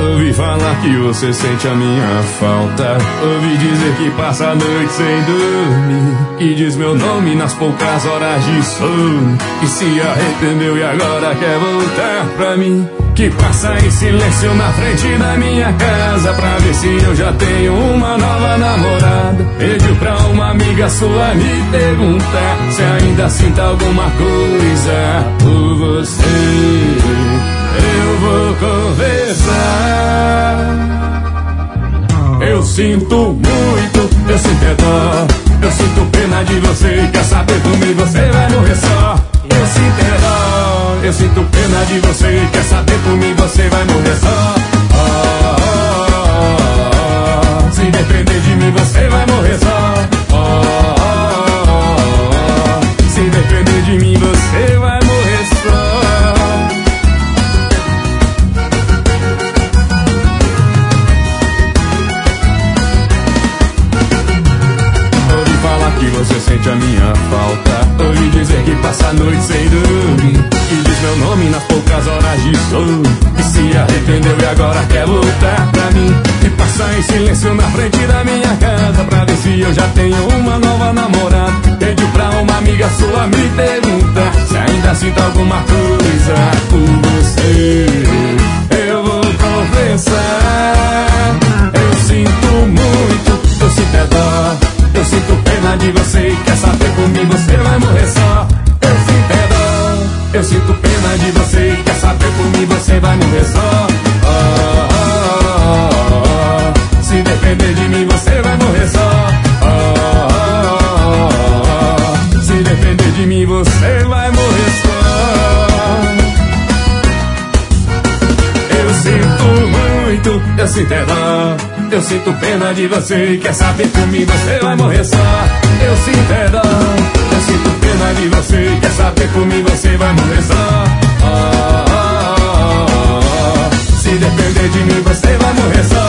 Ouvi falar que você sente a minha falta. Ouvi dizer que passa a noite sem dormir, que diz meu nome nas poucas horas de sono, que se arrependeu e agora quer voltar pra mim, que passa em silêncio na frente da minha casa pra ver se eu já tenho uma nova namorada. Pediu pra uma amiga sua me perguntar se ainda sinta alguma coisa por você. Eu vou conversar. Eu sinto muito, eu sinto dó, eu sinto pena de você. Quer saber comigo, você vai morrer só. Eu sinto dó, eu sinto pena de você. Quer saber comigo, você vai morrer só. Se depender de mim, você vai morrer só. Se depender de mim, você vai morrer só. Que você sente a minha falta. Ouvi dizer que passa a noite sem dormir, que diz meu nome nas poucas horas de sono, que se arrependeu e agora quer voltar pra mim, que passa em silêncio na frente da minha casa pra ver se eu já tenho uma nova namorada. Pediu pra uma amiga sua me perguntar se ainda sinto alguma coisa por você. Eu vou confessar, eu sinto muito, eu sinto dó, eu sinto pena de você. Quer saber comigo, você vai morrer só. Eu sinto dó, eu sinto pena de você. Quer saber comigo, você vai morrer só. Se depender de mim, você vai morrer só. Se depender de mim, você vai morrer só. Eu sinto muito, eu sinto dó, eu sinto pena de você. Quer saber comigo, você vai morrer só. Eu sinto dó, eu sinto pena de você. Quer saber comigo, você vai morrer só. Se depender de mim, você vai morrer só.